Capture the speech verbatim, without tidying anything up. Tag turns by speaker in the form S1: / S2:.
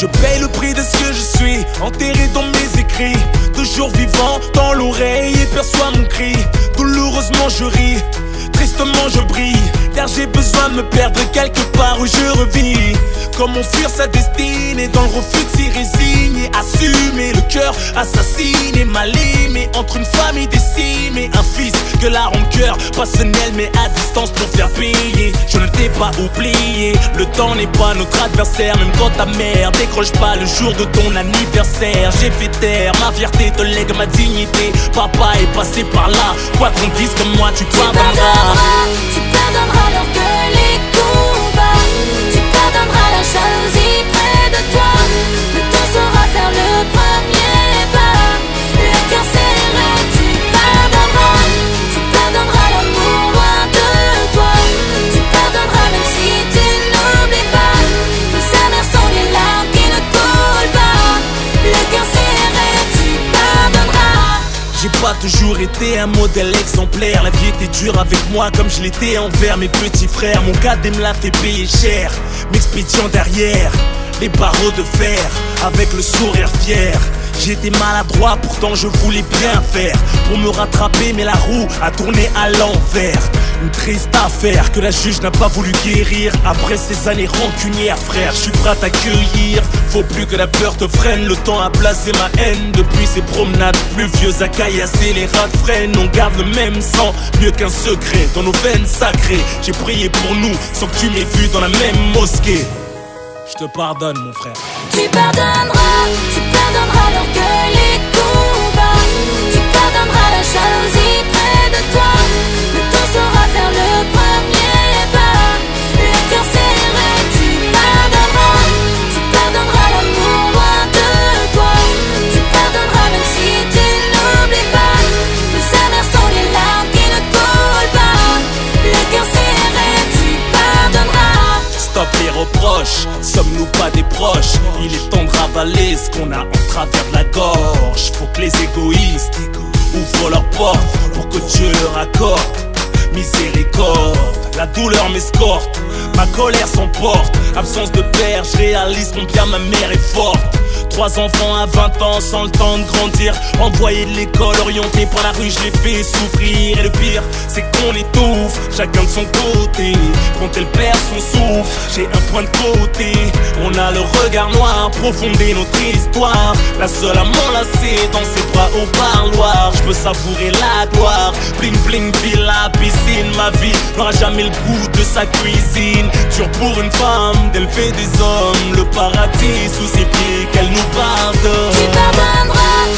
S1: Je paye le prix de ce que je suis, enterré dans mes écrits. Toujours vivant dans l'oreille et perçois mon cri. Douloureusement je ris, tristement je brille, car j'ai besoin de me perdre quelque part où je revis. Comment fuir sa destinée dans le refus de s'y résigner. Assumer le cœur assassiné, mal aimé entre une famille décimée. Un fils que la rancœur passionnelle met à distance pour faire payer. Je ne t'ai pas oublié, le temps n'est pas notre adversaire. Même quand ta mère décroche pas le jour de ton anniversaire. J'ai fait taire, ma fierté te lègue ma dignité. Papa est passé par là, quoi qu'on dise comme moi tu pardonneras.
S2: Tu pardonneras l'orgueil, les combats. Tu pardonneras la jalousie près de toi. Le temps saura faire le premier pas. Le cœur serré, tu pardonneras. Tu pardonneras l'amour loin de toi. Tu pardonneras même si tu n'oublies pas. Tous amers sont les larmes qui ne coulent pas. Le cœur serré, tu pardonneras.
S1: J'ai pas toujours été un modèle exemplaire. La vie était dure avec moi comme je l'étais envers mes petits frères. Mon cadet me l'a fait payer cher, m'expédiant derrière les barreaux de fer, avec le sourire fier. J'étais maladroit, pourtant je voulais bien faire pour me rattraper, mais la roue a tourné à l'envers. Une triste affaire que la juge n'a pas voulu guérir. Après ces années rancunières, frère, je suis prêt à t'accueillir. Faut plus que la peur te freine, le temps a placé ma haine. Depuis ces promenades pluvieuses à caillasser les rats de freine. On garde le même sang, mieux qu'un secret dans nos veines sacrées. J'ai prié pour nous, sans que tu m'aies vu dans la même mosquée. Je te pardonne mon frère.
S2: Tu pardonneras, tu pardonneras l'orgueil, les combats. Tu pardonneras la jalousie près de toi. Le temps saura faire le premier pas. Le cœur serré, tu pardonneras. Tu pardonneras l'amour loin de toi. Tu pardonneras même si tu n'oublies pas. Plus amers sont les larmes qui ne coulent pas. Le cœur serré, tu pardonneras.
S1: Stop les reproches, sommes-nous pas des proches? Il est temps de ravaler ce qu'on a en travers de la gorge. Faut que les égoïstes ouvrent leurs portes pour que Dieu leur accorde miséricorde. La douleur m'escorte, ma colère s'emporte. Absence de père, je réalise combien ma mère est forte. Trois enfants à vingt ans sans le temps de grandir. Envoyés de l'école, orientés par la rue, je les fais souffrir. Et le pire, c'est qu'on étouffe, chacun de son côté. Quand elle perd son souffle, j'ai un point de côté. On a le regard noir, profondé notre histoire. La seule à m'enlacer dans ses bras au parloir. Je peux savourer la gloire, bling bling villa, piscine. Ma vie n'aura jamais le goût de sa cuisine. Dur pour une femme d'élever des hommes. Le paradis sous ses pieds qu'elle nous pardonne.
S2: Tu pardonneras,